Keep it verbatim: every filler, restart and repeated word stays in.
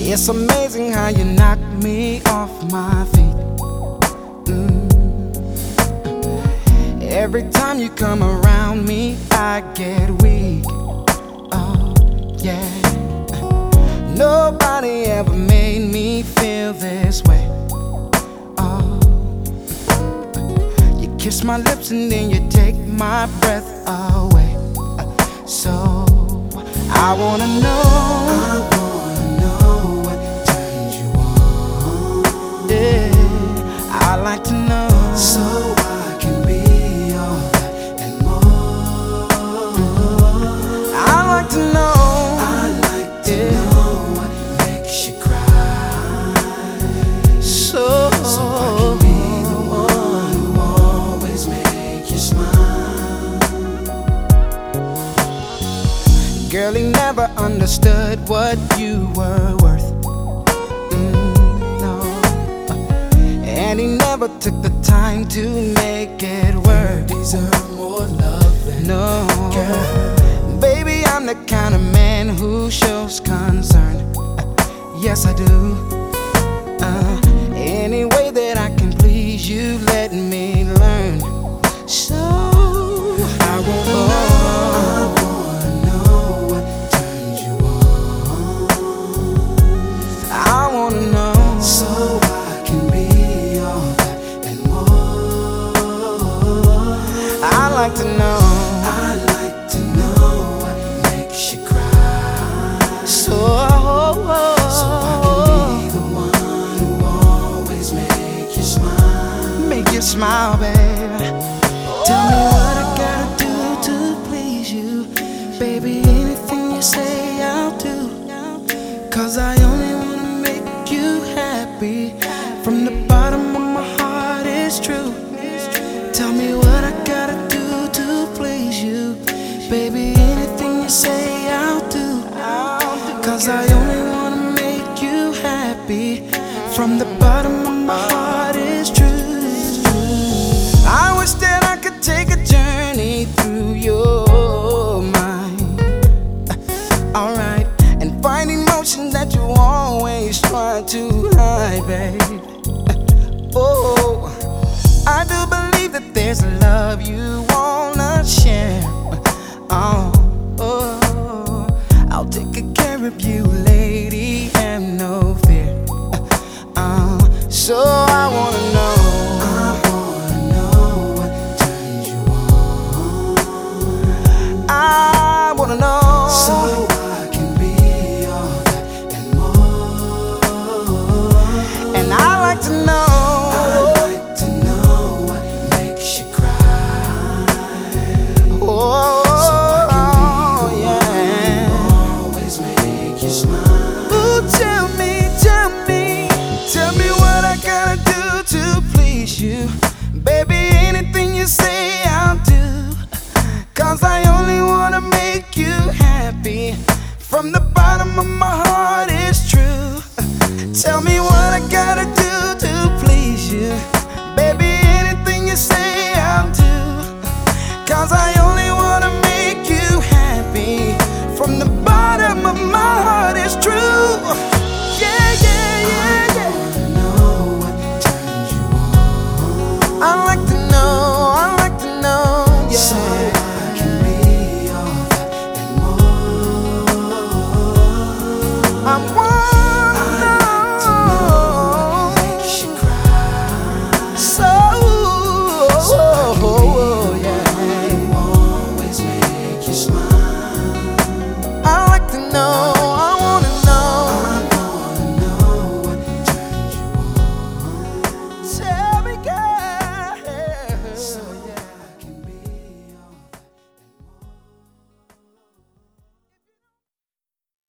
It's amazing how you knock me off my feet. Mm. Every time you come around me, I get weak. Oh, yeah. Nobody ever made me feel this way. Oh, you kiss my lips and then you take my breath away. So I wanna know, I wanna know what turns you on. yeah, I like to know, so I can be all that and more. I like to know, I like to yeah. know what makes you cry, so, so I can be the one who always make you smile. Girl, he never understood what you were worth. Mm, no. And he never took the time to make it work. You deserve more love than no. girl. Baby, I'm the kind of man who shows concern. Uh, yes, I do. Uh, any way that I can please you, let me learn. So I won't know. I wanna know, so I can be all that and more. I like to know, I like to know what makes you cry, so, so I can be the one who always make you smile. make you smile, baby. Tell me what I gotta do to please you, baby. Anything you say I'll do, 'cause I only wanna make you happy. From the bottom of my heart, it's true. Tell me what I gotta do to please you, baby. Anything you say I'll do, 'cause I only wanna make you happy. From the bottom of my heart, it's true. I wish that I could take a journey through your mind, uh, alright, and find emotions that you always try to hide, babe. Uh, oh, I do believe that there's a love you wanna share. Oh, oh, I'll take good care of you, lady, have no fear. Uh, uh, so I wanna know, I wanna know what turns you on. I wanna know, So I can be all that and more. and I like to know, I like to know what makes you cry, oh, so I can be the yeah. one who always make you smile. Ooh, tell me, tell me, tell me what I gotta do to please you, baby. Anything you say I'll do, 'cause I only wanna make you happy. From the bottom of my heart, it's true. Tell me what I gotta do to please you, baby. Anything you say I'll do, 'cause I only wanna make you happy. From the bottom of my heart, it's true. Yeah, yeah, yeah, yeah. I know what turns you on, I like to know, I like to know, so yeah. I can be all that and more. I want